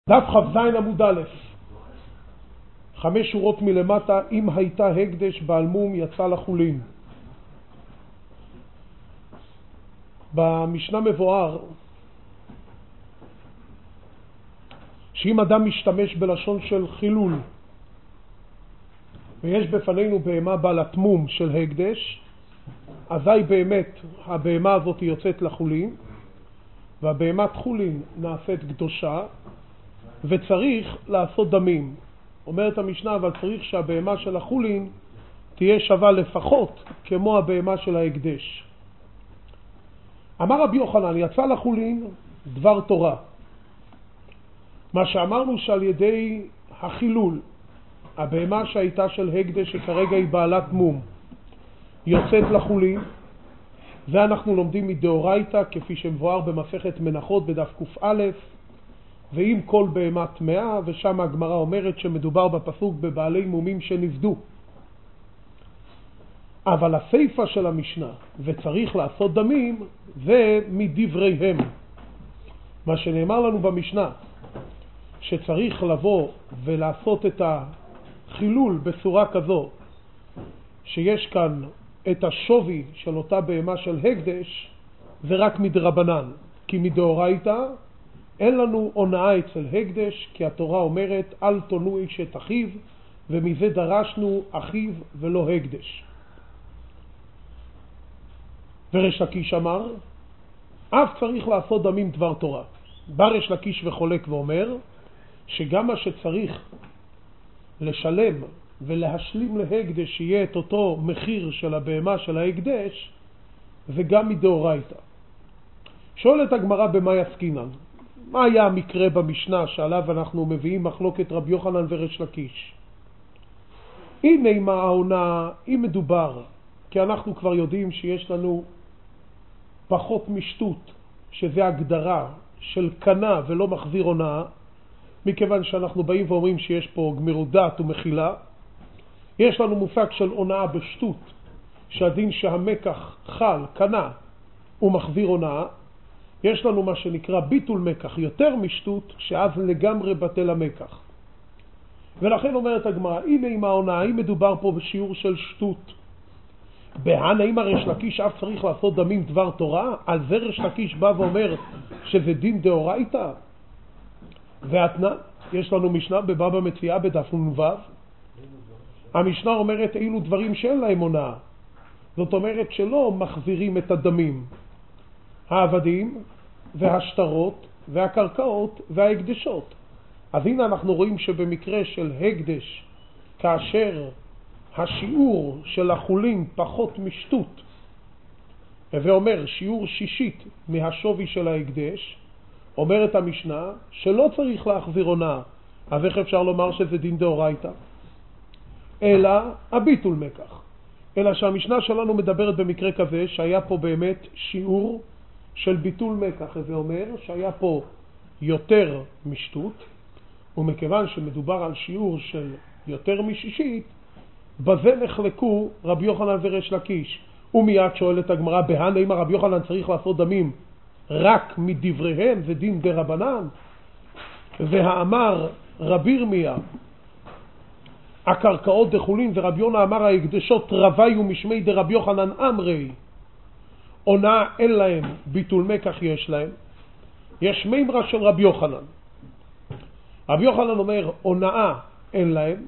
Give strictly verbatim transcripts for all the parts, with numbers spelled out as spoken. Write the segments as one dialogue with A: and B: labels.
A: דף כ"ז עמוד א', חמש שורות מלמטה, אם הייתה הקדש בעל מום יצא לחולין. במשנה מבואר שאם אדם משתמש בלשון של חילול ויש בפנינו בהמה בעלת מום של הקדש, אזי באמת הבהמה הזאת יוצאת לחולין, והבהמת חולין נעשית קדושה וצריך לעשות דמים. אומרת המשנה, אבל צריך שהבהמה של החולין תהיה שווה לפחות כמו הבהמה של ההקדש. אמר רבי יוחנן, יצא לחולין דבר תורה. מה שאמרנו שעל ידי החילול, הבהמה שהייתה של הקדש שכרגע היא בעלת מום יוצאת לחולין, זה אנחנו לומדים מדאורייתא כפי שמבואר במסכת מנחות בדף ק"א, ואם כל בהמה טמאה, ושם הגמרא אומרת שמדובר בפסוק בבעלי מומים שנפדו. אבל הסיפא של המשנה, וצריך לעשות דמים, זה מדבריהם. מה שנאמר לנו במשנה, שצריך לבוא ולעשות את החילול בצורה כזו, שיש כאן את השווי של אותה בהמה של הקדש, זה רק מדרבנן, כי מדאורייתא אין לנו הונאה אצל הקדש, כי התורה אומרת אל תונו איש את אחיו, ומזה דרשנו אחיו ולא הקדש. וריש לקיש אמר, אף צריך לעשות דמים דבר תורה. בא ריש לקיש וחולק ואומר שגם מה שצריך לשלם ולהשלים להקדש שיהיה את אותו מחיר של הבהמה של ההקדש, וגם מדאורייתא. שואלת הגמרא במה יסקינן? מה היה המקרה במשנה שעליו אנחנו מביאים מחלוקת רבי יוחנן וריש לקיש? הנה מה העונה, אם מדובר, כי אנחנו כבר יודעים שיש לנו פחות משטות, שזה הגדרה של קנה ולא מחזיר הונאה, מכיוון שאנחנו באים ואומרים שיש פה גמירות דעת ומחילה. יש לנו מושג של הונאה בשטות, שהדין שהמקח חל, קנה, ומחזיר הונאה. יש לנו מה שנקרא ביטול מקח, יותר משטות, שאז לגמרי בטל המקח. ולכן אומרת הגמרא, הנה עם ההונאה, אם מדובר פה בשיעור של שטות, בהנה אם ריש לקיש אף צריך לעשות דמים דבר תורה, על זה ריש לקיש בא ואומר שזה דין דאורייתא. והתנא, יש לנו משנה בבבא מציעא בדף נ"ו, המשנה אומרת אילו דברים שאין להם הונאה, זאת אומרת שלא מחזירים את הדמים, העבדים והשטרות והקרקעות וההקדשות. אז הנה אנחנו רואים שבמקרה של הקדש, כאשר השיעור של החולין פחות משטות, ואומר שיעור שישית מהשווי של ההקדש, אומרת המשנה שלא צריך להחזיר הונאה. אז איך אפשר לומר שזה דין דאורייתא? אלא הביטול מקח. אלא שהמשנה שלנו מדברת במקרה כזה שהיה פה באמת שיעור של ביטול מקח, זה אומר שהיה פה יותר משטות, ומכיוון שמדובר על שיעור של יותר משישית, בזה נחלקו רבי יוחנן וריש לקיש. ומיד שואלת הגמרא, בהנה אם רבי יוחנן צריך לעשות דמים רק מדבריהם, זה דין דרבנן? והאמר רבי ירמיה הקרקעות דחולין, ורבי יונה אמר ההקדשות רוויו משמי דרבי יוחנן אמרי, הונאה אין להם, ביטול מקח יש להם. יש מימרה של רבי יוחנן. רבי יוחנן אומר הונאה אין להם,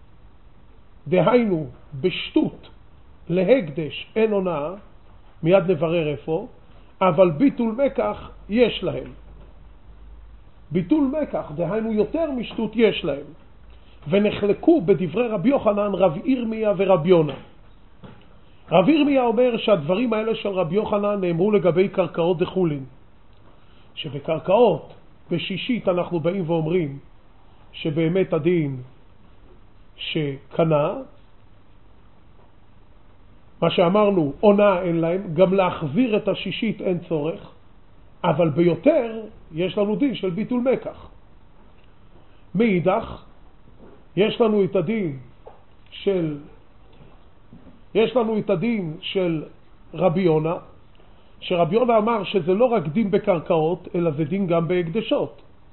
A: דהיינו בשטות להקדש אין הונאה, מיד נברר איפה, אבל ביטול מקח יש להם. ביטול מקח, דהיינו יותר משטות יש להם. ונחלקו בדברי רבי יוחנן רב ירמיה ורבי יונה. רב ירמיה אומר שהדברים האלה של רבי יוחנן נאמרו לגבי קרקעות דחולין, שבקרקעות בשישית אנחנו באים ואומרים שבאמת הדין שקנה, מה שאמרנו הונאה אין להם, גם להחזיר את השישית אין צורך, אבל ביותר יש לנו דין של ביטול מקח. מאידך יש לנו את הדין של יש לנו את הדין של רבי יונה, שרבי יונה אמר שזה לא רק דין בקרקעות אלא זה דין גם בהקדשות.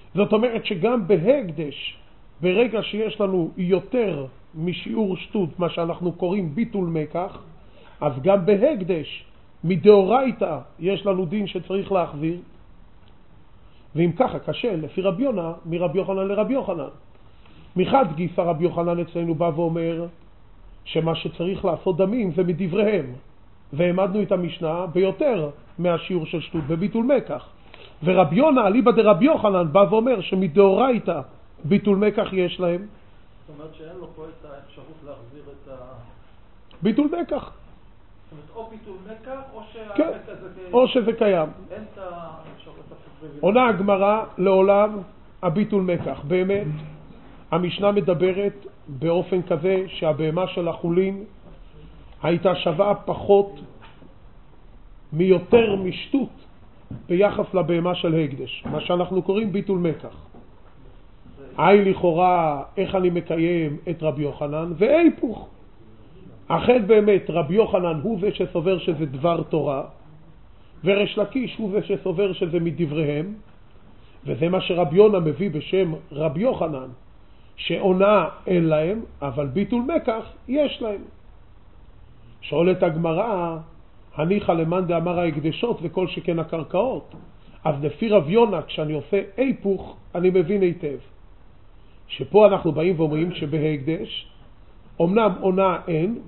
A: זאת אומרת שגם בהקדש, ברגע שיש לנו יותר משיעור שטות, מה שאנחנו קוראים ביטול מקח, אז גם בהקדש, מדאורייתא, יש לנו דין שצריך להחזיר. ואם ככה קשה, לפי רבי יונה, מרבי יוחנן לרבי יוחנן. מחד גיסא רבי יוחנן אצלנו בא ואומר שמה שצריך לעשות דמים זה מדבריהם, והעמדנו את המשנה ביותר מהשיעור של שטות, בביטול מקח. ורבי יונה, אליבא דרבי יוחנן, בא ואומר שמדאורייתא ביטול מקח יש להם.
B: זאת אומרת שאין לו פה את האפשרות להחזיר את ה...
A: ביטול מקח.
B: זאת אומרת, או ביטול מקח, או שהמקח
A: כן,
B: הזה...
A: או שזה קיים.
B: אין את האפשרות להחזיר.
A: עונה הגמרא לעולם הביטול מקח. באמת, המשנה מדברת באופן כזה שהבהמה של החולין הייתה שווה פחות מיותר משטות ביחס לבהמה של הקדש, מה שאנחנו קוראים ביטול מקח. היי לכאורה איך אני מקיים את רבי יוחנן והיפוך. אכן באמת רבי יוחנן הוא זה שסובר שזה דבר תורה, וריש לקיש הוא זה שסובר שזה מדבריהם, וזה מה שרבי יונה מביא בשם רבי יוחנן, שעונה אין להם, אבל ביטול מקח יש להם. שואלת הגמרא, הניחא למאן דאמר ההקדשות וכל שכן הקרקעות. אז לפי רבי יונה, כשאני עושה היפוך, אני מבין היטב. שפה אנחנו באים ואומרים שבהקדש, אמנם עונה אין,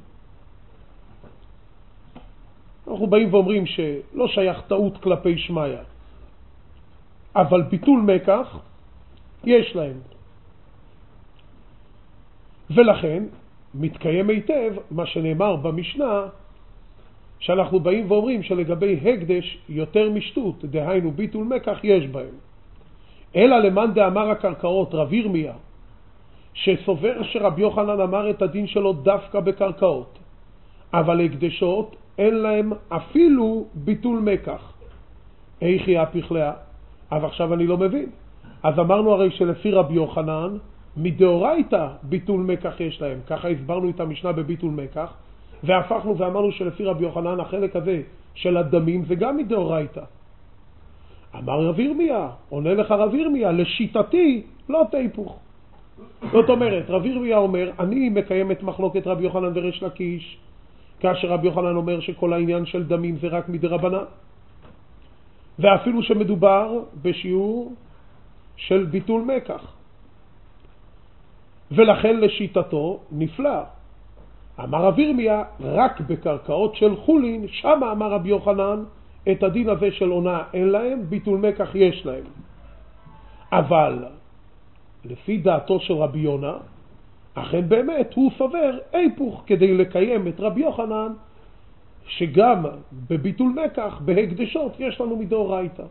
A: אנחנו באים ואומרים שלא שייך טעות כלפי שמיה, אבל ביטול מקח יש להם. ולכן מתקיים היטב מה שנאמר במשנה, שאנחנו באים ואומרים שלגבי הקדש יותר משטות, דהיינו ביטול מקח, יש בהם. אלא למאן דאמר הקרקעות, רב ירמיה, שסובר שרבי יוחנן אמר את הדין שלו דווקא בקרקעות, אבל הקדשות אין להם אפילו ביטול מקח. איך היא הפכלאה? אבל עכשיו אני לא מבין. אז אמרנו הרי שלפי רבי יוחנן, מדאורייתא ביטול מקח יש להם. ככה הסברנו את המשנה בביטול מקח, והפכנו ואמרנו שלפי רבי יוחנן החלק הזה של הדמים זה גם מדאורייתא. אמר רב ירמיה, עונה לך רב ירמיה, לשיטתי לא תהפוך. זאת אומרת, רב ירמיה אומר, אני מקיים את מחלוקת רבי יוחנן וריש לקיש, כאשר רבי יוחנן אומר שכל העניין של דמים זה רק מדרבנן, ואפילו שמדובר בשיעור של ביטול מקח. ולכן לשיטתו נפלא. אמר רב ירמיה, רק בקרקעות של חולין, שם אמר רבי יוחנן, את הדין הזה של עונה אין להם, ביטול מקח יש להם. אבל לפי דעתו של רבי יונה, אכן באמת הוא סובר היפוך, כדי לקיים את רבי יוחנן, שגם בביטול מקח, בהקדשות, יש לנו מדאורייתא.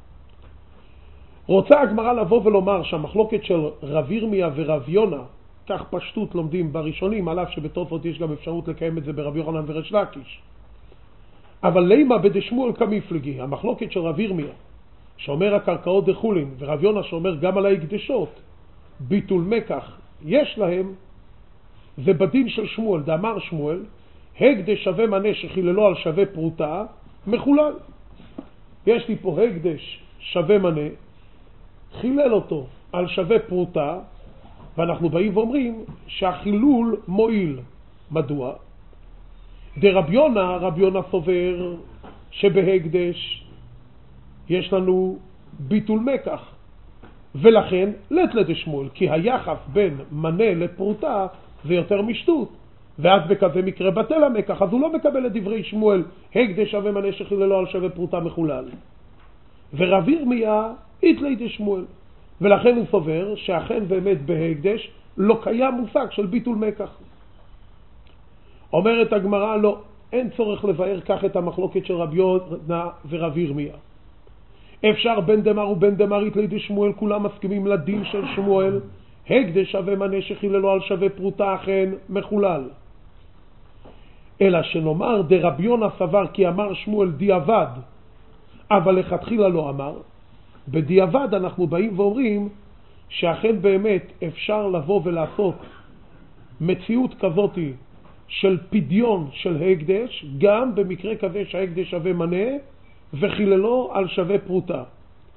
A: רוצה הגמרא לבוא ולומר שהמחלוקת של רב ירמיה ורב יונה, כך פשטות לומדים בראשונים, על אף שבתוספות יש גם אפשרות לקיים את זה ברבי יוחנן וריש לקיש. אבל לימה בדשמואל כמפלגי, המחלוקת של רב ירמיה, שאומר הקרקעות דחולין, ורב יונה שאומר גם על ההקדשות, ביטול מקח יש להם, זה בדין של שמואל. דאמר שמואל, הקדש שווה מנה שחיללו על שווה פרוטה, מחולל. יש לי פה הקדש שווה מנה, חילל אותו על שווה פרוטה, ואנחנו באים ואומרים שהחילול מועיל. מדוע? דרבי יונה, רבי יונה סובר שבהקדש יש לנו ביטול מקח, ולכן לית לדשמואל, כי היחס בין מנה לפרוטה זה יותר משטות, ואז בכזה מקרה בטל המקח, אז הוא לא מקבל את דברי שמואל, הקדש שווה מנה שחיללו על שווה פרוטה מחולל. ורב ירמיה איתלי דשמואל, ולכן הוא סובר שאכן באמת בהקדש לא קיים מושג של ביטול מקח. אומרת הגמרא, לא, אין צורך לבאר כך את המחלוקת של רבי יונה ורב ירמיה. אפשר בן דמר ובן דמר איתלי דשמואל, כולם מסכימים לדין של שמואל, הקדש שווה מנה שחיללו על שווה פרוטה אכן מחולל. אלא שנאמר דרבי יונה סבר כי אמר שמואל דיעבד, אבל לכתחילה לא אמר. בדיעבד אנחנו באים ואומרים שאכן באמת אפשר לבוא ולעשות מציאות כזאת של פדיון של הקדש, גם במקרה כזה שהקדש שווה מנה וחיללו על שווה פרוטה.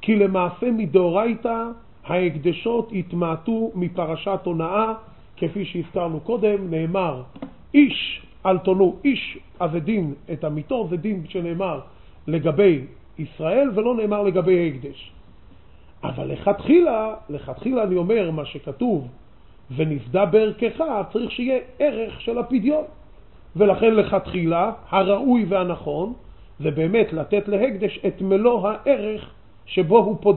A: כי למעשה מדאורייתא ההקדשות התמעטו מפרשת הונאה, כפי שהזכרנו קודם, נאמר איש אל תונו, איש אז דין את המיתו, זה דין שנאמר לגבי ישראל ולא נאמר לגבי הקדש. אבל לכתחילה, לכתחילה אני אומר מה שכתוב ונפדה בערכך, צריך שיהיה ערך של הפדיון, ולכן לכתחילה הראוי והנכון זה באמת לתת להקדש את מלוא הערך שבו הוא פודה.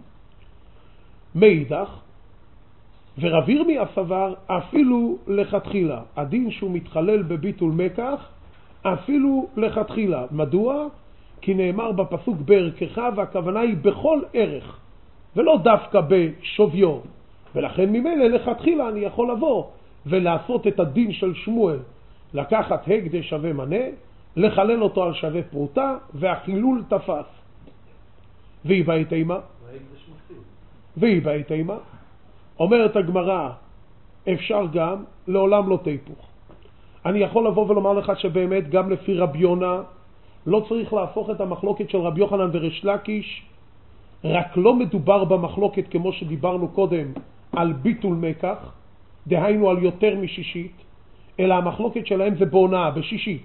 A: מאידך, ורב ירמי הסבר אפילו לכתחילה, הדין שהוא מתחלל בביטול מקח אפילו לכתחילה. מדוע? כי נאמר בפסוק בערכך, והכוונה היא בכל ערך ולא דווקא בשוויו, ולכן ממילא לכתחילה אני יכול לבוא ולעשות את הדין של שמואל, לקחת הקדש שווה מנה, לחלל אותו על שווה פרוטה, והחילול תפס. והיא בעת אימה? והיא בעת אימה? אומרת הגמרא, אפשר גם, לעולם לא תיפוך. אני יכול לבוא ולומר לך שבאמת גם לפי רבי יונה לא צריך להפוך את המחלוקת של רבי יוחנן וריש לקיש, רק לא מדובר במחלוקת כמו שדיברנו קודם על ביטול מקח, דהיינו על יותר משישית, אלא המחלוקת שלהם זה בהונאה, בשישית.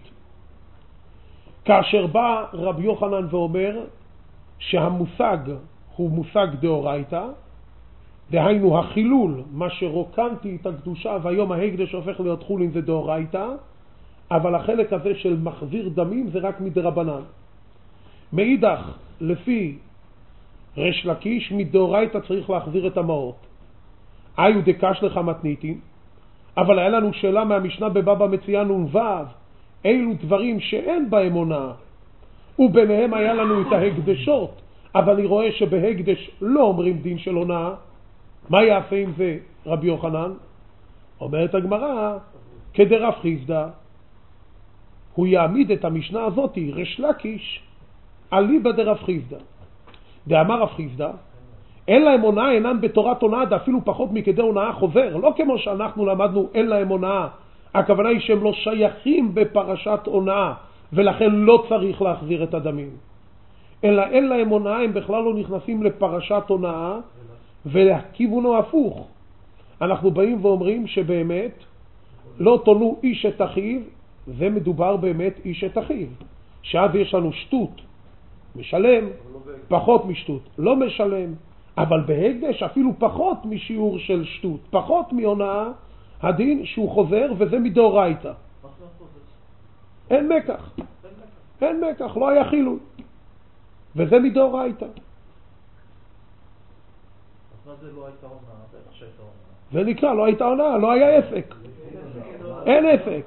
A: כאשר בא רבי יוחנן ואומר שהמושג הוא מושג דאורייתא, דהיינו החילול, מה שרוקנתי את הקדושה והיום ההקדש הופך להיות חולין זה דאורייתא, אבל החלק הזה של מחזיר דמים זה רק מדרבנן. מאידך, לפי ריש לקיש, מדאורייתא צריך להחזיר את המעות. היו דקש לך מתניתים, אבל היה לנו שאלה מהמשנה בבבא מציעא נ"ו, אילו דברים שאין בהם הונאה, וביניהם היה לנו את ההקדשות, אבל אני רואה שבהקדש לא אומרים דין של הונאה, מה יעשה עם זה רבי יוחנן? אומרת הגמרא, כדרב חיסדא, הוא יעמיד את המשנה הזאת, ריש לקיש, אליבא דרב חיסדא. דאמר רב חיסדא, אין להם הונאה, אינם בתורת הונאה, אפילו פחות מכדי הונאה חוזר. לא כמו שאנחנו למדנו, אין להם הונאה. הכוונה היא שהם לא שייכים בפרשת הונאה, ולכן לא צריך להחזיר את הדמים. אלא אין להם הונאה, הם בכלל לא נכנסים לפרשת הונאה, ולכיוונו הפוך. אנחנו באים ואומרים שבאמת לא תונו איש את אחיו, זה מדובר באמת איש את אחיו. שאז יש לנו שטות, משלם, פחות משטות, לא משלם. אבל בהקדש אפילו פחות משיעור של שטות, פחות מהונאה, הדין שהוא חוזר, וזה מדאורייתא. אין מקח. אין מקח, לא היה חילול. וזה מדאורייתא.
B: אז מה זה לא הייתה הונאה? בטח שהייתה הונאה.
A: זה נקרא, לא הייתה הונאה, לא היה אפק. אין אפק.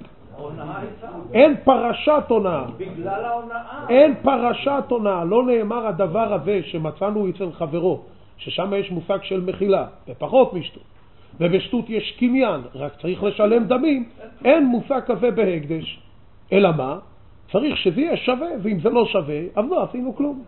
A: אין פרשת הונאה.
B: בגלל ההונאה.
A: אין פרשת הונאה. לא נאמר הדבר הזה שמצאנו אצל חברו, ששם יש מושג של מחילה, ופחות משטות. ובשטות יש קניין, רק צריך לשלם דמים. אין מושג כזה בהקדש. אלא מה? צריך שזה יהיה שווה, ואם זה לא שווה, אז לא עשינו כלום.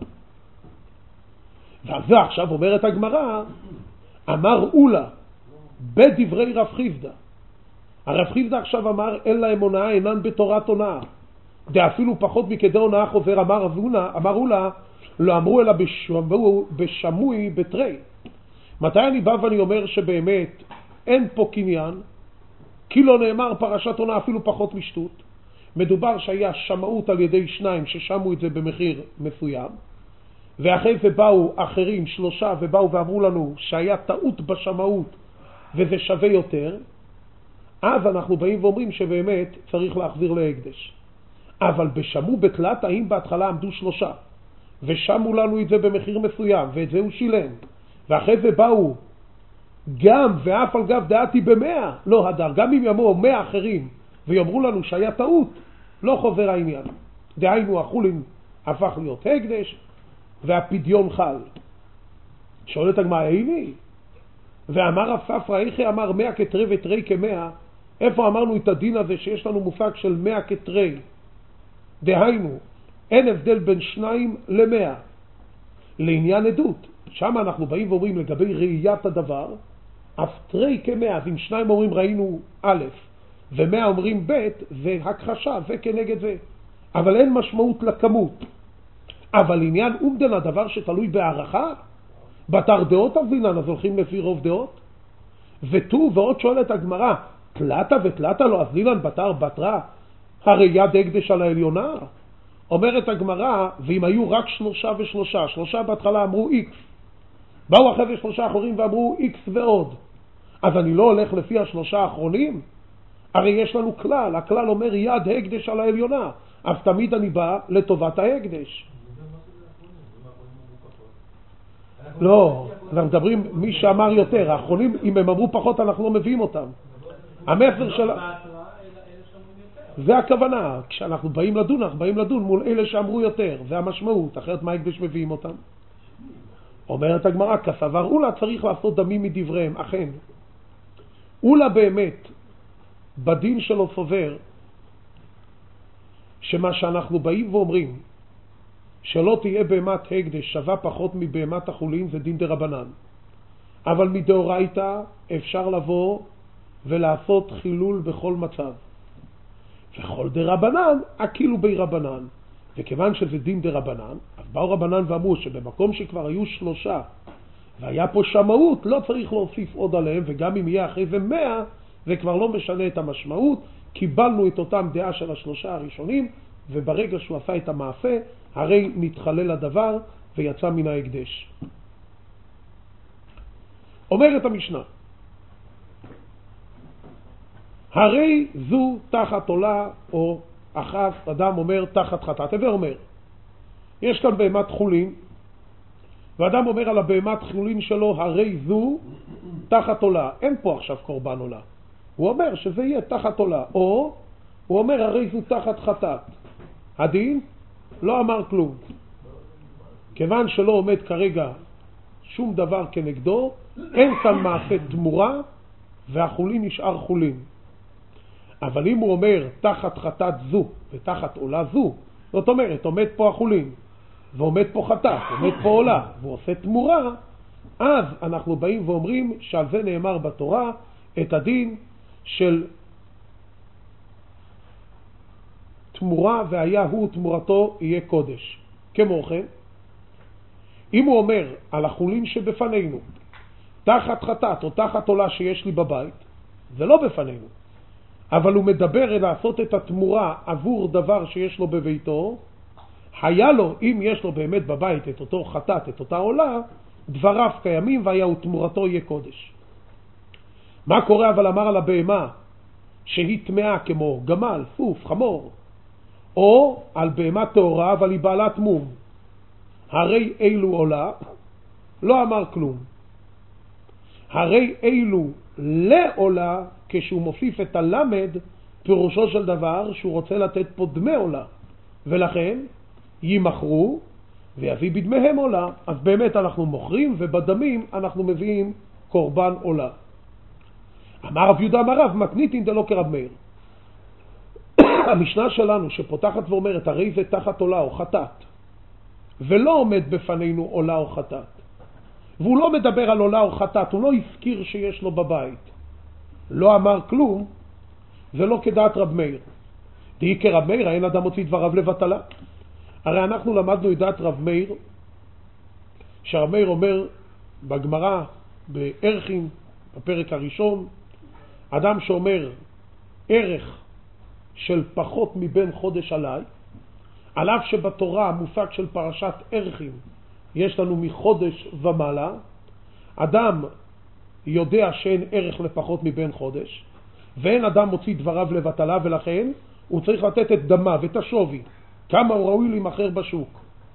A: ועל זה עכשיו אומרת הגמרא, אמר אולה, בדברי רב חיסדא. הרב חיסדא עכשיו אמר, אין להם הונאה, אינן בתורת הונאה. דאפילו פחות מכדי הונאה חוזר, אמר אבונה, אמר אולה, לא אמרו אלא בשמוי, בשמוי בתרי. מתי אני בא ואני אומר שבאמת אין פה קניין, כי לא נאמר פרשת הונאה אפילו פחות משטות. מדובר שהיה שמאות על ידי שניים ששמו את זה במחיר מסוים, ואחרי זה באו אחרים, שלושה, ובאו ואמרו לנו שהיה טעות בשמאות וזה שווה יותר, אז אנחנו באים ואומרים שבאמת צריך להחזיר להקדש. אבל בשמו בתלת, האם בהתחלה עמדו שלושה, ושמו לנו את זה במחיר מסוים, ואת זה הוא שילם, ואחרי זה באו גם, ואף על גב דעתי במאה, לא הדר, גם אם יאמרו מאה אחרים, ויאמרו לנו שהיה טעות, לא חוזר העניין. דהיינו, החולין הפך להיות הקדש, והפדיון חל. שואלת הגמרא, איני? ואמר רב ספרא, איכי אמר מאה כתרי ותרי כמאה, איפה אמרנו את הדין הזה שיש לנו מושג של מאה כתרי? דהיינו, אין הבדל בין שניים למאה. לעניין עדות, שם אנחנו באים ואומרים לגבי ראיית הדבר, אף תרי כמאה, אז אם שניים אומרים ראינו א', ומאה אומרים ב', זה הכחשה, זה כנגד זה. אבל אין משמעות לכמות. אבל עניין אומדן הדבר שתלוי בהערכה, בתר דעות אבינן, אז הולכים לפי רוב דעות. ותו, ועוד שואלת הגמרא, תלתה ותלתה לא אבינן בתר בתרה, הרי יד הקדש על העליונה? אומרת הגמרא, ואם היו רק שלושה ושלושה, שלושה בהתחלה אמרו איקס, באו אחרי שלושה אחרים ואמרו איקס ועוד, אז אני לא הולך לפי השלושה האחרונים? הרי יש לנו כלל, הכלל אומר יד הקדש על העליונה, אז תמיד אני בא לטובת ההקדש. לא, אנחנו מדברים מי שאמר יותר, האחרונים אם הם אמרו פחות אנחנו לא מביאים אותם. המסר של... זה הכוונה, כשאנחנו באים לדון, אנחנו באים לדון מול אלה שאמרו יותר, זה המשמעות, אחרת מה הקדש מביאים אותם? אומרת הגמרא, כסבר אולה צריך לעשות דמים מדבריהם, אכן. אולה באמת, בדין שלו סובר, שמה שאנחנו באים ואומרים, שלא תהיה בהמת הקדש שווה פחות מבהמת החולין, זה דין דרבנן. אבל מדאורייתא אפשר לבוא ולעשות חילול בכל מצב. וכל דרבנן, אכילו בי רבנן. וכיוון שזה דין דרבנן, אז באו רבנן ואמרו שבמקום שכבר היו שלושה, והיה פה שמאות, לא צריך להוסיף עוד עליהם, וגם אם יהיה אחרי זה מאה, זה כבר לא משנה את המשמעות, קיבלנו את אותם דעה של השלושה הראשונים, וברגע שהוא עשה את המעשה, הרי נתחלל הדבר ויצא מן ההקדש. אומרת המשנה, הרי זו תחת עולה, או אחת, אדם אומר תחת חטאת, הווה אומר, יש כאן בהמת חולין, ואדם אומר על הבהמת חולין שלו, הרי זו תחת עולה, אין פה עכשיו קורבן עולה. הוא אומר שזה יהיה תחת עולה, או הוא אומר הרי זו תחת חטאת. הדין לא אמר כלום. כיוון שלא עומד כרגע שום דבר כנגדו, אין כאן מעשה תמורה, והחולין נשאר חולין. אבל אם הוא אומר תחת חטאת זו ותחת עולה זו, זאת אומרת, עומד פה החולין, ועומד פה חטאת, עומד פה עולה, והוא עושה תמורה, אז אנחנו באים ואומרים שעל זה נאמר בתורה את הדין של תמורה, והיה הוא תמורתו יהיה קודש. כמו כן, אם הוא אומר על החולין שבפנינו, תחת חטאת או תחת עולה שיש לי בבית, זה לא בפנינו. אבל הוא מדבר לעשות את התמורה עבור דבר שיש לו בביתו, היה לו, אם יש לו באמת בבית את אותו חטאת, את אותה עולה, דבריו קיימים והיה הוא תמורתו יהיה קודש. מה קורה אבל אמר על הבהמה שהיא טמאה כמו גמל, סוף, חמור, או על בהמה טהורה אבל היא בעלת מום, הרי אילו עולה, לא אמר כלום. הרי אילו לעולה, כשהוא מוסיף את הלמד, פירושו של דבר שהוא רוצה לתת פה דמי עולה, ולכן ימחרו ויביא בדמיהם עולה. אז באמת אנחנו מוכרים, ובדמים אנחנו מביאים קורבן עולה. אמר רב יהודה אמר רב מתניתין דלא כרב מאיר. המשנה שלנו שפותחת ואומרת הרי זה תחת עולה או חטאת, ולא עומד בפנינו עולה או חטאת, והוא לא מדבר על עולה או חטאת, הוא לא הזכיר שיש לו בבית, לא אמר כלום, זה לא כדעת רב מאיר. דהי כרב מאיר, אין אדם מוציא דבריו לבטלה. הרי אנחנו למדנו את דעת רב מאיר, שרב מאיר אומר בגמרא, בערכים, בפרק הראשון, אדם שאומר ערך של פחות מבין חודש עליי, על אף שבתורה המושג של פרשת ערכים יש לנו מחודש ומעלה, אדם יודע שאין ערך לפחות מבין חודש, ואין אדם מוציא דבריו לבטלה, ולכן הוא צריך לתת את דמה ואת השווי, כמה הוא ראוי להימכר בשוק.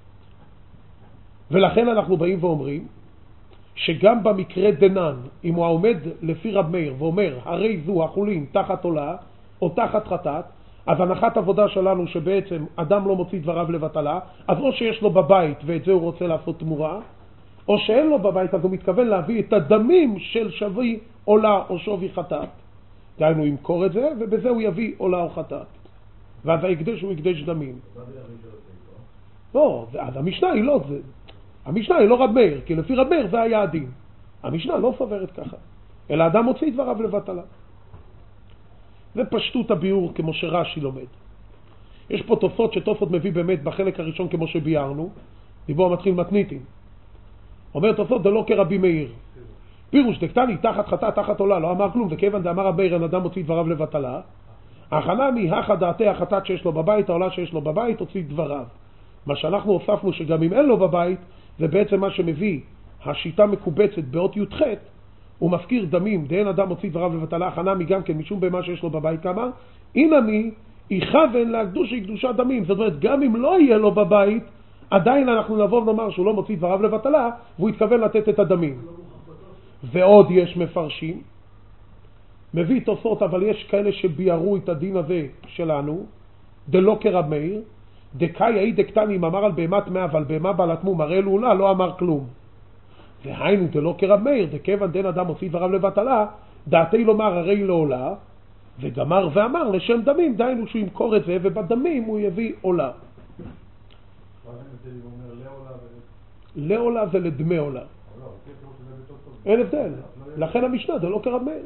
A: ולכן אנחנו באים ואומרים שגם במקרה דנן, אם הוא עומד לפי רב מאיר ואומר הרי זו החולין תחת עולה או תחת חטאת, אז הנחת עבודה שלנו שבעצם אדם לא מוציא דבריו לבטלה, אז או שיש לו בבית ואת זה הוא רוצה לעשות תמורה, או שאין לו בבית אז הוא מתכוון להביא את הדמים של שווי עולה או שווי חטאת. דהיינו ימכור את זה ובזה הוא יביא עולה או חטאת. ואז ההקדש הוא הקדש דמים. לא, אז המשנה היא לא זה. המשנה היא לא רב מאיר, כי לפי רב מאיר זה היה הדין. המשנה לא סוברת ככה, אלא אדם מוציא דבריו לבטלה. זה פשטות הביאור כמו שרש"י לומד. יש פה תוספות שתוספות מביא באמת בחלק הראשון כמו שביארנו, דיבור מתחיל מתניתין. אומר תוספות דלא כרבי מאיר. פירוש דקטני תחת חטא תחת עולה, לא אמר כלום, וכיוון דאמר רבי מאיר אין אדם מוציא דבריו לבטלה, החנמי הכא דעתי החטאת שיש לו בבית, העולה שיש לו בבית, הוציא דבריו. מה שאנחנו הוספנו שגם אם אין לו בבית, זה בעצם מה שמביא השיטה מקובצת באות י"ח, הוא מזכיר דמים, דאין אדם מוציא דבריו לבטלה, החנמי גם כן משום במה שיש לו בבית כמה, אינמי יכוון להקדושי קדושת דמים. זאת אומרת, גם אם לא יהיה לו בבית, עדיין אנחנו נבוא ונאמר שהוא לא מוציא דבריו לבטלה, והוא התכוון לתת את הדמים. ועוד יש מפרשים, מביא תוספות, אבל יש כאלה שביארו את הדין הזה שלנו, דלא כרב מאיר, דקאי אי דקטנים אמר על בהמת מה, אבל בהמה בעלת מום, הרי לעולה לא אמר כלום. והיינו דלא כרב מאיר, דכיוון דין אדם מוציא דבריו לבטלה, דעתי לומר הרי לעולה, וגמר ואמר לשם דמים, דיינו שהוא ימכור את זה, ובדמים הוא יביא עולה. לעולה זה לדמי עולה. אין הבדל. לכן המשנה דלא כרב מאיר.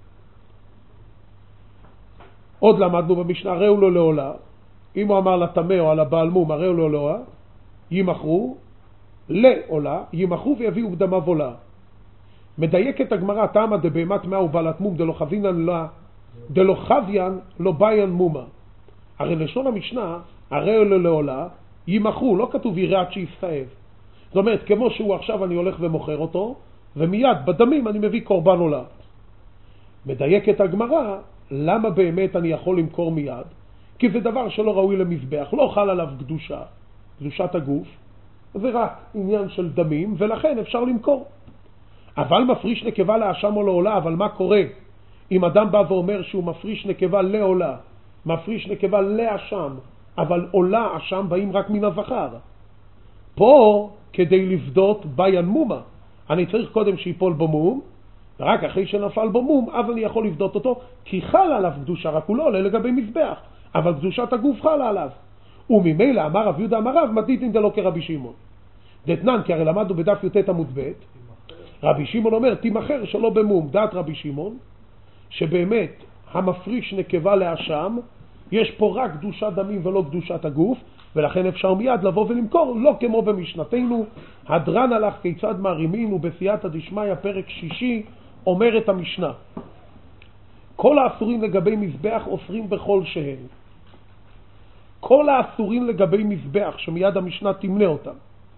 A: עוד למדנו במשנה, ראו לו לעולה, אם הוא אמר לטמא או על הבעל מום, ראו לו לעולה, ימכרו לעולה, ימכרו ויביאו בדמיו עולה. מדייקת הגמרא, טעמא דבהמת מה ובעלת מום דלא חזינן לה, דלא חזיין לא ביין מומה. הרי לשון המשנה, הראו לו לעולה, ימכרו, לא כתוב יראת שיסתאב. זאת אומרת, כמו שהוא עכשיו אני הולך ומוכר אותו, ומיד בדמים אני מביא קורבן עולה. מדייקת הגמרא, למה באמת אני יכול למכור מיד? כי זה דבר שלא ראוי למזבח, לא חל עליו קדושה, קדושת הגוף, זה רק עניין של דמים, ולכן אפשר למכור. אבל מפריש נקבה לאשם או לעולה, אבל מה קורה אם אדם בא ואומר שהוא מפריש נקבה לעולה, מפריש נקבה לאשם, אבל עולה אשם באים רק מן הזכר. פה כדי לבדות ביין מומה, אני צריך קודם שיפול בו מום, רק אחרי שנפל בו מום, אז אני יכול לבדות אותו, כי חל עליו קדושה, רק הוא לא עולה לגבי מזבח, אבל קדושת הגוף חלה עליו. וממילא אמר רב יהודה אמר רב, מתניתין דלא כרבי שמעון. דתנן, כי הרי למדנו בדף י"ט עמוד ב', רבי שמעון אומר, תימכר שלא במום. דעת רבי שמעון, שבאמת המפריש נקבה לאשם, יש פה רק קדושת דמים ולא קדושת הגוף, ולכן אפשר מיד לבוא ולמכור, לא כמו במשנתנו, הדרן הלך כיצד מערימין, ובסייעתא דשמיא פרק שישי, אומרת המשנה, כל האסורים לגבי מזבח אוסרים בכל שהן. כל האסורים לגבי מזבח, שמיד המשנה תמנה אותם,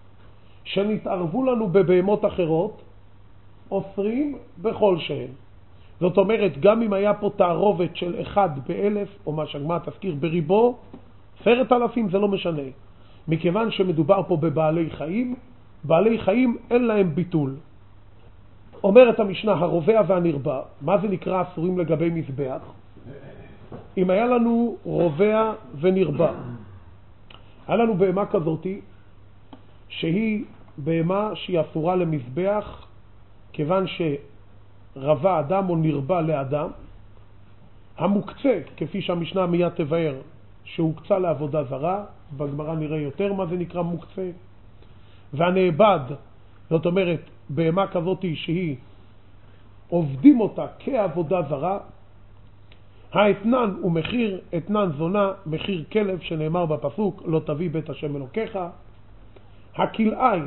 A: שנתערבו לנו בבהמות אחרות, אוסרים בכל שהן. זאת אומרת, גם אם היה פה תערובת של אחד באלף, או מה שהגמרא תזכיר בריבו, עשרת אלפים זה לא משנה. מכיוון שמדובר פה בבעלי חיים, בעלי חיים אין להם ביטול. אומרת המשנה, הרובע והנרבע, מה זה נקרא אסורים לגבי מזבח? אם היה לנו רובע ונרבע, היה לנו בהמה כזאת, שהיא בהמה שהיא אסורה למזבח, כיוון שרבע אדם או נרבע לאדם, המוקצה, כפי שהמשנה מיד תבהר, שהוקצה לעבודה זרה, בגמרא נראה יותר מה זה נקרא מוקצה, והנאבד, זאת אומרת, בהמה כזאת שהיא עובדים אותה כעבודה זרה, האתנן הוא מחיר, אתנן זונה, מחיר כלב שנאמר בפסוק, לא תביא בית השם אלוקיך. הכלאיים,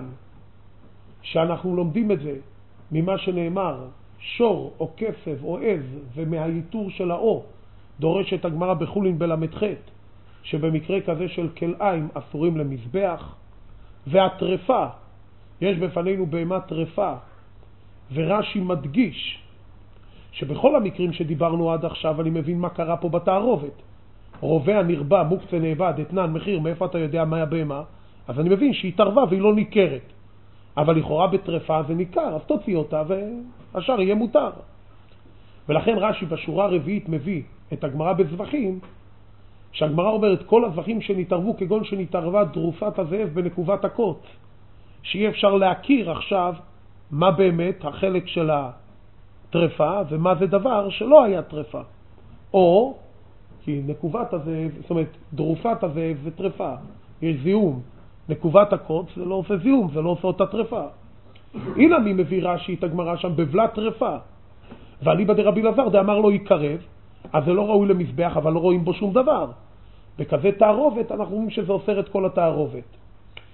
A: שאנחנו לומדים את זה ממה שנאמר, שור או כסף או עז, ומהייתור של האו, דורשת הגמרא בחולין בלמ"ח, שבמקרה כזה של כלאיים אסורים למזבח. והטרפה, יש בפנינו בהמה טרפה, ורש"י מדגיש שבכל המקרים שדיברנו עד עכשיו אני מבין מה קרה פה בתערובת. רובע, נרבע, מוקצה, נאבד, אתנן, מחיר, מאיפה אתה יודע מה הבהמה? אז אני מבין שהיא תרבה והיא לא ניכרת. אבל לכאורה בטרפה זה ניכר, אז תוציא אותה והשאר יהיה מותר. ולכן רש"י בשורה הרביעית מביא את הגמרא בזבחים, שהגמרא אומרת כל הזבחים שנתערבו כגון שנתערבה דרופת הזאב בנקובת הקוט, שיהיה אפשר להכיר עכשיו מה באמת החלק של הטרפה ומה זה דבר שלא היה טרפה. או כי נקובת הזאב, זאת אומרת דרופת הזאב זה טרפה, יש זיהום. נקובת הקוט זה לא עושה זיהום, זה לא עושה אותה טרפה. הנה מי מביא רש"י את הגמרא שם בבלת טרפה. ואליבא דרבי אלעזר דאמר לו יקרב, אז זה לא ראוי למזבח, אבל לא רואים בו שום דבר. בכזה תערובת אנחנו רואים שזה אוסר את כל התערובת.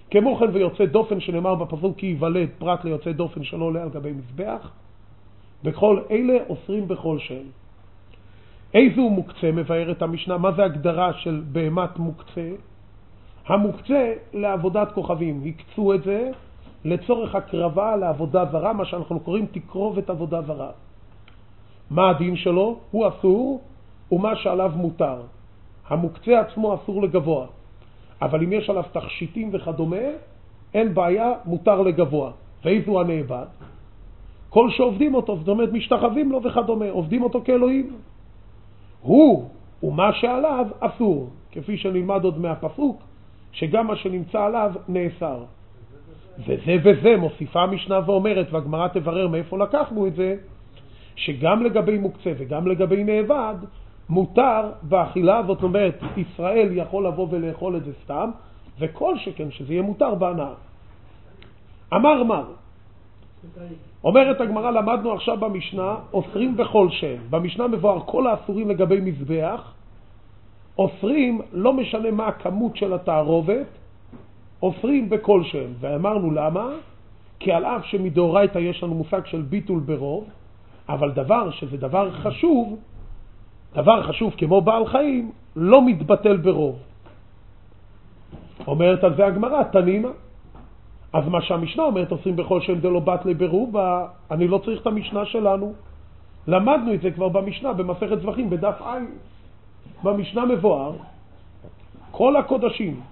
A: כמו כן ויוצא דופן שנאמר בפסוק כי יוולד פרט ליוצא דופן שלא עולה על גבי מזבח, בכל אלה אוסרים בכל שם. איזו מוקצה מבאר את המשנה? מה זה הגדרה של בהמת מוקצה? המוקצה לעבודת כוכבים, הקצו את זה לצורך הקרבה לעבודה זרה, מה שאנחנו קוראים תקרובת עבודה זרה. מה הדין שלו? הוא אסור, ומה שעליו מותר. המוקצה עצמו אסור לגבוה, אבל אם יש עליו תכשיטים וכדומה, אין בעיה, מותר לגבוה. ואיזו הנאבד? כל שעובדים אותו, זאת אומרת משתחווים לו וכדומה, עובדים אותו כאלוהים. הוא ומה שעליו אסור, כפי שנלמד עוד מהפסוק, שגם מה שנמצא עליו נאסר. וזה וזה מוסיפה המשנה ואומרת, והגמרא תברר מאיפה לקחנו את זה, שגם לגבי מוקצה וגם לגבי נאבד, מותר באכילה, זאת אומרת, ישראל יכול לבוא ולאכול את זה סתם, וכל שכן שזה יהיה מותר בהנאה. אמר מר, אומרת הגמרא, למדנו עכשיו במשנה, אוסרים בכל שם. במשנה מבואר כל האסורים לגבי מזבח, אוסרים, לא משנה מה הכמות של התערובת, אוסרים בכל שם. ואמרנו למה? כי על אף שמדאורייתא יש לנו מושג של ביטול ברוב, אבל דבר שזה דבר חשוב, דבר חשוב כמו בעל חיים, לא מתבטל ברוב. אומרת על זה הגמרא, תנימה. אז מה שהמשנה אומרת, עושים בכל שם דלא בטלי ברוב, אני לא צריך את המשנה שלנו. למדנו את זה כבר במשנה, במסכת זבחים, בדף עין. במשנה מבואר, כל הקודשים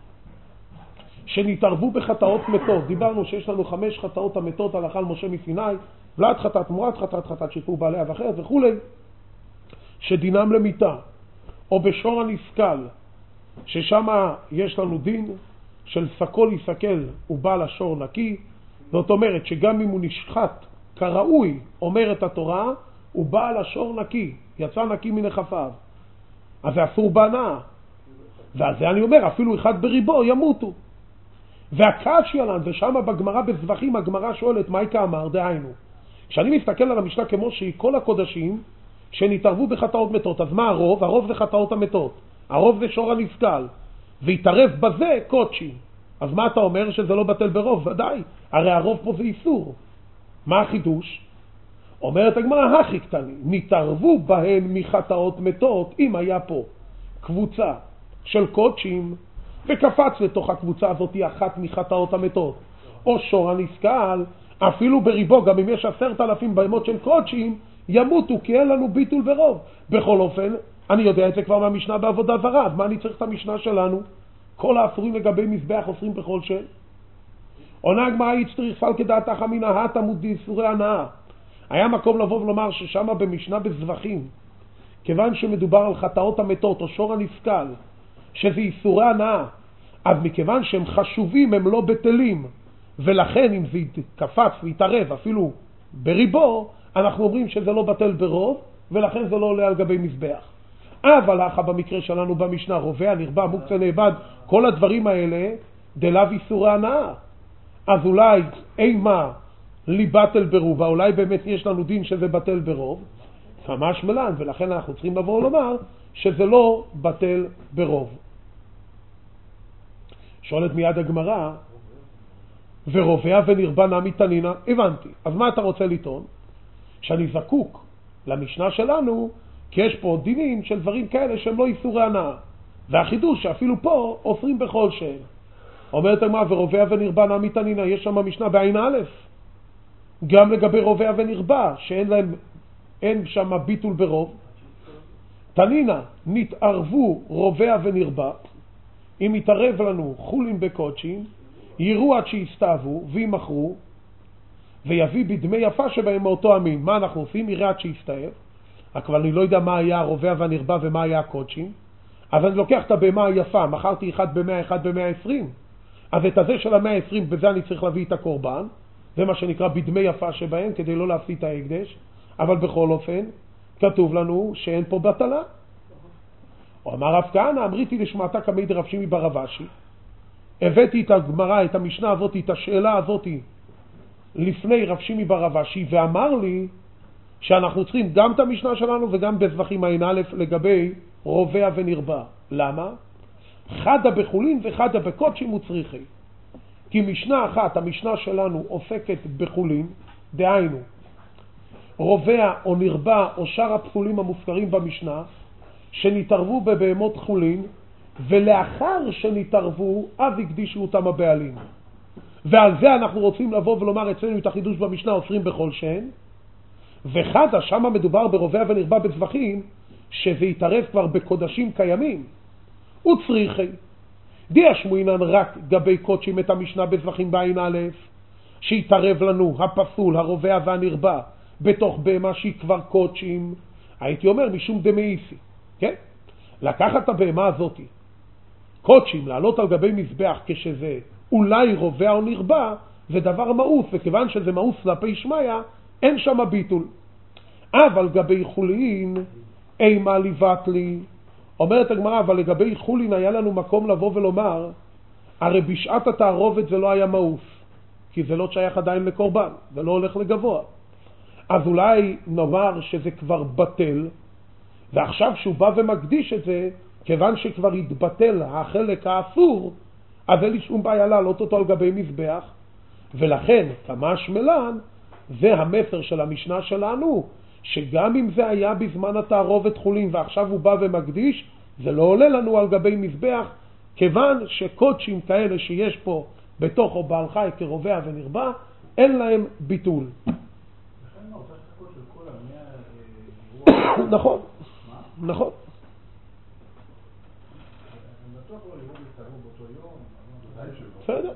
A: שנתערבו בחטאות מתות, דיברנו שיש לנו חמש חטאות המתות הלכה על משה מסיני, ולד חטאת מועט, חטאת חטאת שיפור בעליה ואחרת וכו', שדינם למיתה, או בשור הנסקל, ששם יש לנו דין של סקול יסקל ובעל השור נקי, זאת אומרת שגם אם הוא נשחט כראוי, אומרת התורה, הוא בעל השור נקי, יצא נקי מנחפיו, אז זה אסור בהנאה. ועל זה אני אומר, אפילו אחד בריבו ימותו. והקשי עליו, ושם בגמרא בזבחים, הגמרא שואלת, מה כאמר? דהיינו, כשאני מסתכל על המשנה כמו שהיא כל הקודשים שנתערבו בחטאות מתות, אז מה הרוב? הרוב זה חטאות המתות, הרוב זה שור הנסקל, והתערב בזה קודשי. אז מה אתה אומר? שזה לא בטל ברוב? ודאי, הרי הרוב פה זה איסור. מה החידוש? אומרת הגמרא, הכי קטני, נתערבו בהן מחטאות מתות, אם היה פה קבוצה של קודשים, וקפץ לתוך הקבוצה הזאת אחת מחטאות המתות, או שור הנסקל, אפילו בריבו, גם אם יש עשרת אלפים בהמות של קודשים, ימותו, כי אין לנו ביטול ורוב. בכל אופן, אני יודע את זה כבר מהמשנה בעבודה זרה, אז מה אני צריך את המשנה שלנו? כל האסורים לגבי מזבח אוסרים בכל שם. עונה הגמרא, יצטריך סל כדעתך אמינא התמוד באיסורי הנאה. היה מקום לבוא ולומר ששם במשנה בזבחים, כיוון שמדובר על חטאות המתות או שור הנסקל, שזה איסורי הנאה, אז מכיוון שהם חשובים הם לא בטלים, ולכן אם זה קפץ והתערב אפילו בריבו, אנחנו אומרים שזה לא בטל ברוב, ולכן זה לא עולה על גבי מזבח. אבל אחר במקרה שלנו במשנה, רובה, נרבה, מוקצה, נאבד, כל הדברים האלה דלאו איסורי הנאה. אז אולי אימה לי בטל ברוב, אולי באמת יש לנו דין שזה בטל ברוב, ממש מלן, ולכן אנחנו צריכים לבוא ולומר שזה לא בטל ברוב. שואלת מיד הגמרא, ורובע ונרבה נמי תנינה, הבנתי. אז מה אתה רוצה לטעון? שאני זקוק למשנה שלנו, כי יש פה דינים של דברים כאלה שהם לא איסורי הנאה. והחידוש שאפילו פה אוסרים בכל שם. אומרת הגמרא, ורובע ונרבה נמי תנינה, יש שם משנה בעין א', גם לגבי רובע ונרבה, שאין להם, אין שם ביטול ברוב. תנינה, נתערבו רובע ונרבה, אם יתערב לנו חולים בקודשים, יראו עד שיסתאבו וימחרו, ויביא בדמי יפה שבהם מאותו המין. מה אנחנו עושים? יראה עד שיסתאב. אבל אני לא יודע מה היה הרובע והנרבה ומה היה הקודשים. אז אני לוקח את הבמה היפה, מכרתי אחד במאה, אחד במאה עשרים. אז את הזה של המאה עשרים, בזה אני צריך להביא את הקורבן. זה מה שנקרא בדמי יפה שבהם, כדי לא להפסיד את ההקדש. אבל בכל אופן, כתוב לנו שאין פה בטלה. הוא אמר רב כהנא, אמריתי לשמעתה כמי דרב שימי בר אבשי. הבאתי את הגמרא, את המשנה הזאת, את השאלה הזאת, לפני רב שימי בר אבשי, ואמר לי שאנחנו צריכים גם את המשנה שלנו וגם בזבחים עין א' לגבי רובע ונרבה. למה? חדה בחולין וחדה בקודשים וצריכי. כי משנה אחת, המשנה שלנו, עוסקת בחולין, דהיינו, רובע או נרבע או שאר הפסולים המוזכרים במשנה, שנתערבו בבהמות חולין, ולאחר שנתערבו, אז הקדישו אותם הבעלים. ועל זה אנחנו רוצים לבוא ולומר אצלנו את החידוש במשנה, אוסרים בכל שהן, וחדה, שם מדובר ברובע ונרבע בצבחים, שזה יתערב כבר בקודשים קיימים. וצריכי, די השמועינן רק גבי קודשים את המשנה בצבחים בעין א', שיתערב לנו הפסול, הרובע והנרבע, בתוך בהמה שהיא כבר קודשים, הייתי אומר משום דמאיסי, כן? לקחת את הבהמה הזאת, קודשים, לעלות על גבי מזבח כשזה אולי רובע או נרבע, זה דבר מאוס, וכיוון שזה מאוס כלפי שמיה, אין שם ביטול. אבל גבי חולין, אימה ליבת לי, אומרת הגמרא, אבל לגבי חולין היה לנו מקום לבוא ולומר, הרי בשעת התערובת זה לא היה מאוס, כי זה לא שייך עדיין לקורבן, זה לא הולך לגבוה. אז אולי נאמר שזה כבר בטל, ועכשיו שהוא בא ומקדיש את זה, כיוון שכבר התבטל החלק האסור, אז אין לי שום בעיה לעלות אותו על גבי מזבח, ולכן כמה שמלן, זה המסר של המשנה שלנו, שגם אם זה היה בזמן התערובת חולין, ועכשיו הוא בא ומקדיש, זה לא עולה לנו על גבי מזבח, כיוון שקודשים כאלה שיש פה בתוכו בעל חי כרובע ונרבע, אין להם ביטול. נכון, נכון. בסדר.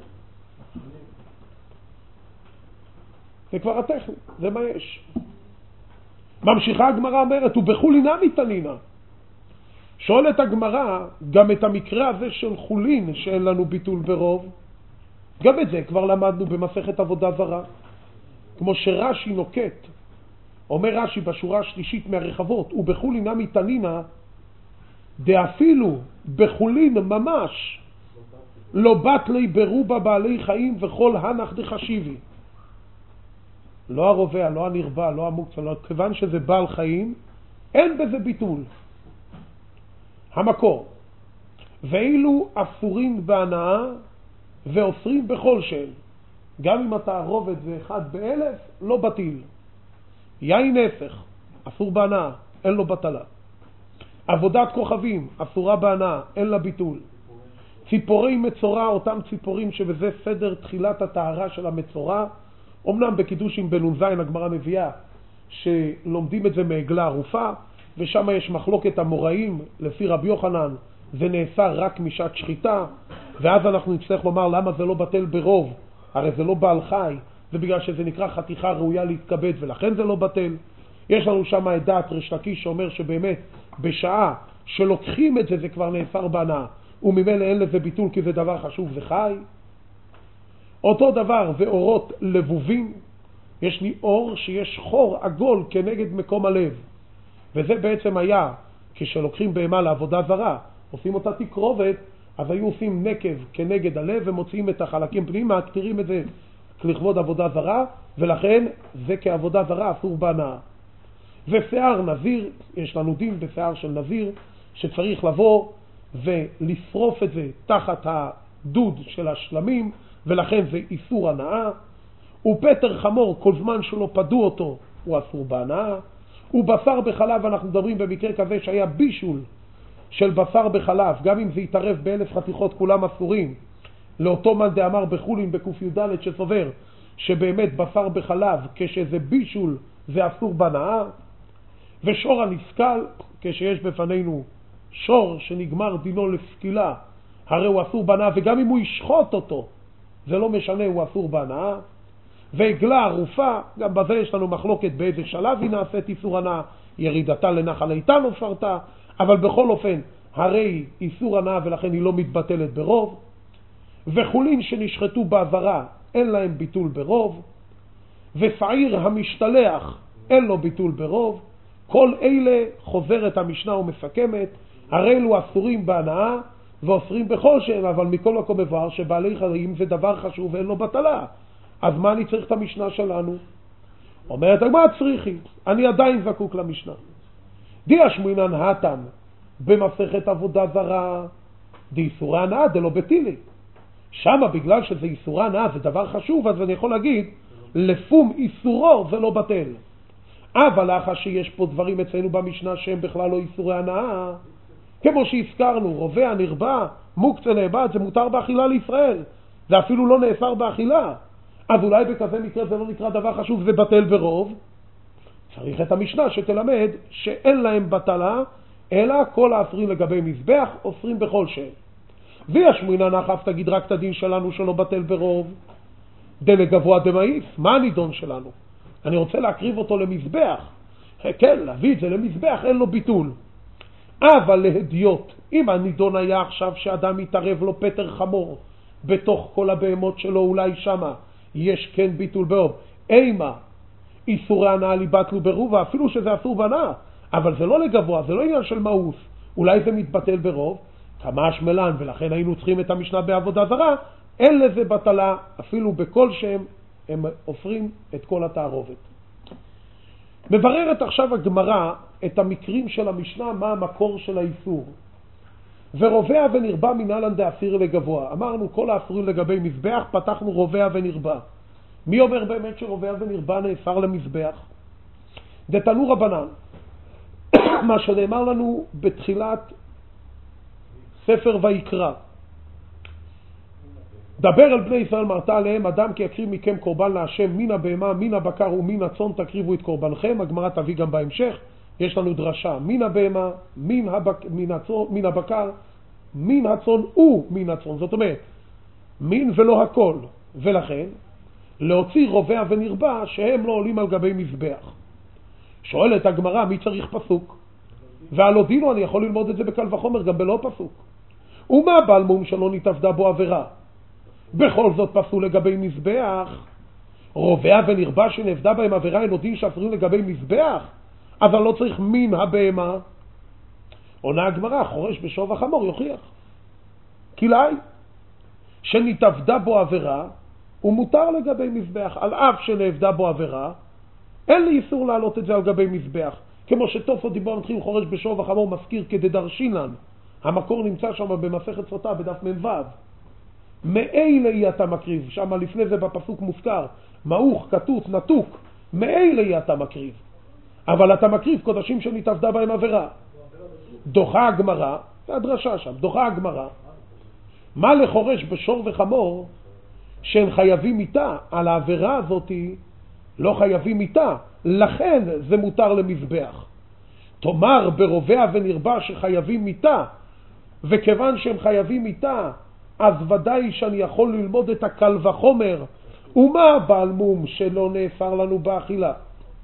A: זה כבר הטכני, זה מה יש. ממשיכה הגמרא אומרת, ובחולין נמי תנינה. שואלת הגמרא, גם את המקרה הזה של חולין שאין לנו ביטול ברוב, גם את זה כבר למדנו במסכת עבודה זרה. כמו שרש"י נוקט, אומר רש"י בשורה השלישית מהרחבות, ובחולין נמי תנינה, דאפילו בחולין ממש, לא בת לי ברובה בעלי חיים וכל הנח דחשיבי. לא הרובע, לא הנרבע, לא המוקצה, לא, כיוון שזה בעל חיים, אין בזה ביטול. המקור, ואילו אסורים בהנאה ואוסרים בכל שם, גם אם התערובת זה אחד באלף, לא בטיל. יין הפך, אסור בהנאה, אין לו בטלה. עבודת כוכבים, אסורה בהנאה, אין לה ביטול. ציפורי מצורע, אותם ציפורים שבזה סדר תחילת הטהרה של המצורע, אמנם בקידושים בנ"ז הגמרא מביאה שלומדים את זה מעגלה ערופה, ושם יש מחלוקת המוראים, לפי רבי יוחנן זה נעשה רק משעת שחיטה, ואז אנחנו נצטרך לומר למה זה לא בטל ברוב, הרי זה לא בעל חי, זה בגלל שזה נקרא חתיכה ראויה להתכבד ולכן זה לא בטל. יש לנו שם את דעת ריש לקיש שאומר שבאמת בשעה שלוקחים את זה זה כבר נאסר בהנאה, וממילא אין לזה ביטול כי זה דבר חשוב וחי. אותו דבר ואורות לבובים, יש לי אור שיש חור עגול כנגד מקום הלב, וזה בעצם היה כשלוקחים בהמה לעבודה זרה, עושים אותה תקרובת, אז היו עושים נקב כנגד הלב ומוציאים את החלקים פנימה, כתירים את זה לכבוד עבודה זרה, ולכן זה כעבודה זרה אסור בהנאה. ושיער נזיר, יש לנו דין בשיער של נזיר שצריך לבוא ולשרוף את זה תחת הדוד של השלמים, ולכן זה איסור הנאה. ופטר חמור, כל זמן שלא פדו אותו, הוא אסור בהנאה. ובשר בחלב, אנחנו מדברים במקרה כזה שהיה בישול של בשר בחלב, גם אם זה יתערב באלף חתיכות כולם אסורים. לאותו מן דאמר בחולין בקוף י"ד שסובר שבאמת בשר בחלב כשזה בישול זה אסור בהנאה. ושור הנסקל, כשיש בפנינו שור שנגמר דינו לסקילה, הרי הוא אסור בהנאה, וגם אם הוא ישחוט אותו זה לא משנה, הוא אסור בהנאה. ועגלה ערופה, גם בזה יש לנו מחלוקת באיזה שלב היא נעשית איסור הנאה, ירידתה לנחל איתן או פרתה, אבל בכל אופן הרי איסור הנאה ולכן היא לא מתבטלת ברוב. וחולין שנשחטו בעברה אין להם ביטול ברוב, ופעיר המשתלח אין לו ביטול ברוב. כל אלה חוזרת המשנה ומסכמת, הרי אלו אסורים בהנאה ואוסרים בכל שם, אבל מכל מקום מבואר שבעלי חיים זה דבר חשוב ואין לו בטלה. אז מה אני צריך את המשנה שלנו? אומרת, מה צריכי? אני עדיין זקוק למשנה. די השמועינן התם במסכת עבודה זרה, די איסורי הנאה דלא בטילי. שמה בגלל שזה איסורי הנאה, זה דבר חשוב, אז אני יכול להגיד, לפום איסורו זה לא בטל. אבל לאחר שיש פה דברים אצלנו במשנה שהם בכלל לא איסורי הנאה, כמו שהזכרנו, רובה, נרבה, מוקצה, נאבד, זה מותר באכילה לישראל. זה אפילו לא נאסר באכילה. אז אולי בכזה מקרה זה לא נקרא דבר חשוב, זה בטל ברוב. צריך את המשנה שתלמד שאין להם בטלה, אלא כל האסרים לגבי מזבח, אוסרים בכל שם. ויש מינא נחף, תגיד רק את הדין שלנו שלא בטל ברוב. דלגבוה דמאיס, מה הנידון שלנו? אני רוצה להקריב אותו למזבח. כן, להביא את זה למזבח, אין לו ביטול. אבל להדיוט, אם הנידון היה עכשיו שאדם יתערב לו פטר חמור בתוך כל הבהמות שלו, אולי שמה יש כן ביטול ברוב. אימה, איסורי הנאה ליבטלו ברובה, אפילו שזה אסור בנאה, אבל זה לא לגבוה, זה לא עניין של מאוס. אולי זה מתבטל ברוב, כמה השמלן, ולכן היינו צריכים את המשנה בעבודה זרה, אין לזה בטלה, אפילו בכל שם הם offרים את כל התערובת. מבררת עכשיו הגמרא את המקרים של המשנה, מה המקור של האיסור. ורובע ונרבה מנהלן דאסיר לגבוה. אמרנו כל האסורים לגבי מזבח, פתחנו רובע ונרבה. מי אומר באמת שרובע ונרבה נאסר למזבח? דתנו רבנן, מה שנאמר לנו בתחילת ספר ויקרא. דבר על בני ישראל מרת עליהם, אדם כי יקריב מכם קורבן להשם, מן הבהמה, מן הבקר ומן הצאן תקריבו את קורבנכם. הגמרא תביא גם בהמשך, יש לנו דרשה, מן הבהמה, מן, הבק, מן, הצאן, מן הבקר, מן הצאן ומן הצאן. זאת אומרת, מין ולא הכל. ולכן, להוציא רובע ונרבה שהם לא עולים על גבי מזבח. שואלת הגמרא, מי צריך פסוק? ועל הודינו אני יכול ללמוד את זה בקל וחומר, גם בלא פסוק. ומה בעל מום שלא נתעבדה בו עבירה? בכל זאת פסול לגבי מזבח. רובע ונרבה שנפדה בהם עבירה, אין הודין שאסורים לגבי מזבח, אבל לא צריך מין הבהמה. עונה הגמרא, חורש בשוב החמור יוכיח. כלאי, שנתעבדה בו עבירה, הוא מותר לגבי מזבח. על אף שנפדה בו עבירה, אין לי איסור להעלות את זה על גבי מזבח. כמו שטופו דיבור נתחיל חורש בשוב החמור מזכיר כדדרשינן. המקור נמצא שם במסכת סוטה בדף מ"ו. מאילי אתה מקריב, שם לפני זה בפסוק מוזכר, מעוך, כתות, נתוק, מאילי אתה מקריב. אבל אתה מקריב קודשים שנתעבדה בהם עבירה. דוחה הגמרא, זה הדרשה שם, דוחה הגמרא, מה לחורש בשור וחמור שהם חייבים איתה, על העבירה הזאת לא חייבים איתה, לכן זה מותר למזבח. תאמר ברובע ונרבה שחייבים איתה, וכיוון שהם חייבים איתה, אז ודאי שאני יכול ללמוד את הקל וחומר. ומה בעל מום שלא נאסר לנו באכילה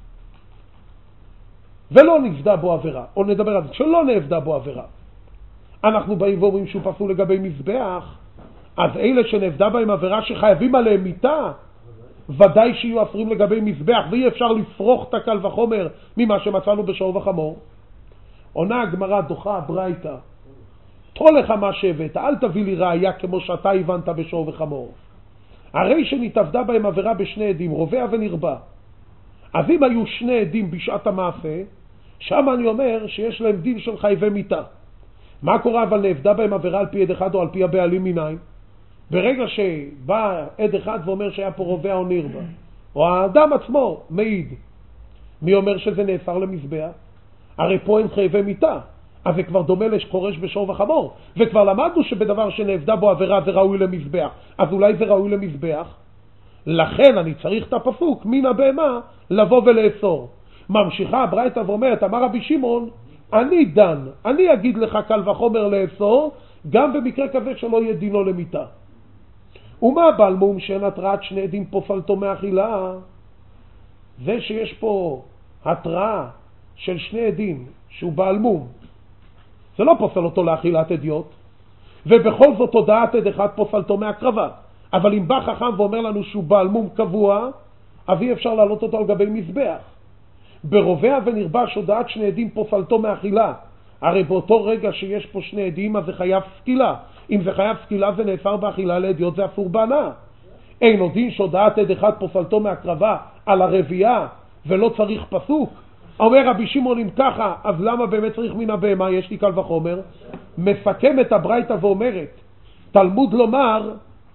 A: ולא נפדה בו עבירה, או נדבר על זה, שלא נפדה בו עבירה, אנחנו באים ואומרים שהוא פסול לגבי מזבח, אז אלה שנפדה בהם עבירה שחייבים עליהם מיתה, ודאי שיהיו אסורים לגבי מזבח, ואי אפשר לפרוח את הקל וחומר ממה שמצאנו בשור וחמור. עונה הגמרא, דוחה הברייתא, תראה לך מה שהבאת, אל תביא לי ראיה כמו שאתה הבנת בשור וחמור. הרי שנתעבדה בהם עבירה בשני עדים, רובע ונרבה. אז אם היו שני עדים בשעת המעשה, שם אני אומר שיש להם דין של חייבי מיתה. מה קורה אבל נעבדה בהם עבירה על פי עד אחד או על פי הבעלים מיניים? ברגע שבא עד אחד ואומר שהיה פה רובע או נרבה, או האדם עצמו מעיד, מי אומר שזה נאסר למזבח? הרי פה הם חייבי מיתה. אז זה כבר דומה לחורש בשור וחמור, וכבר למדנו שבדבר שנעבדה בו עבירה זה ראוי למזבח, אז אולי זה ראוי למזבח. לכן אני צריך את הפסוק מן הבהמה לבוא ולאסור. ממשיכה הברייתא ואומרת, אמר רבי שמעון, אני דן, אני אגיד לך קל וחומר לאסור, גם במקרה כזה שלא יהיה דינו למיתה. ומה בעל מום שאין התראת שני עדים פוסלתו מאכילה? זה שיש פה התראה של שני עדים שהוא בעל מום, זה לא פוסל אותו לאכילת אדיוט, ובכל זאת הודעת עד אחד פוסלתו מהקרבה. אבל אם בא חכם ואומר לנו שהוא בעל מום קבוע, אז אי אפשר להעלות אותו על גבי מזבח. ברובע ונרבש הודעת שני עדים פוסלתו מאכילה. הרי באותו רגע שיש פה שני עדים, אז זה חייב סקילה. אם זה חייב סקילה זה נאסר באכילה לאדיוט, זה אסור בהנאה. אין עוד דין שהודעת עד אחד פוסלתו מהקרבה על הרביעה, ולא צריך פסוק. אומר רבי שמעון, אם ככה, אז למה באמת צריך מן הבהמה? יש לי קל וחומר. מסכם את הברייתא ואומרת, תלמוד לומר,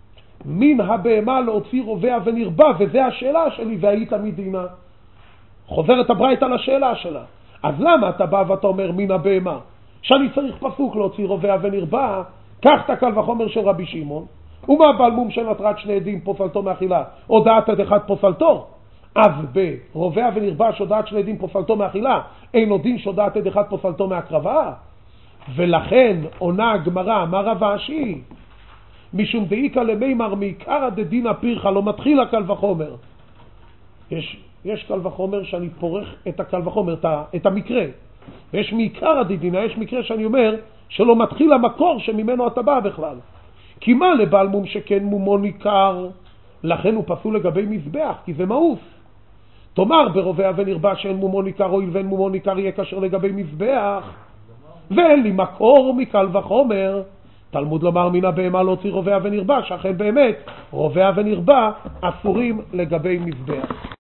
A: מן הבהמה להוציא רובע ונרבה, וזה השאלה שלי, והיית מדינה. חוזרת הברייתא לשאלה שלה. אז למה אתה בא ואתה אומר מן הבהמה? שאני צריך פסוק להוציא רובע ונרבה, קח את הקל וחומר של רבי שמעון, ומה בעל מום של נטרת שני עדים פוסלתו מאכילה, הודעת עד אחד פוסלתו? אז ברובע ונרבה שהודעת שני עדים פוסלתו מאכילה, אין עוד דין שהודעת עד אחד פוסלתו מהקרבה? ולכן עונה הגמרא, מה רב אשי? משום דאיקה למימר מעיקרא דדינא פירחא, לא מתחיל הקל וחומר. יש, יש קל וחומר שאני פורח את הקל וחומר, את, את המקרה. ויש מעיקרא דדינא, יש מקרה שאני אומר שלא מתחיל המקור שממנו אתה בא בכלל. כי מה לבעל מום שכן מומו ניכר? לכן הוא פסול לגבי מזבח, כי זה מאוס. תאמר ברובע ונרבה שאין מומו ניכר, או ואין מומו ניכר יהיה כאשר לגבי מזבח. ואין לי מקור מקל וחומר. תלמוד לומר מן הבהמה להוציא רובע ונרבה, שאכן באמת רובע ונרבה אסורים לגבי מזבח.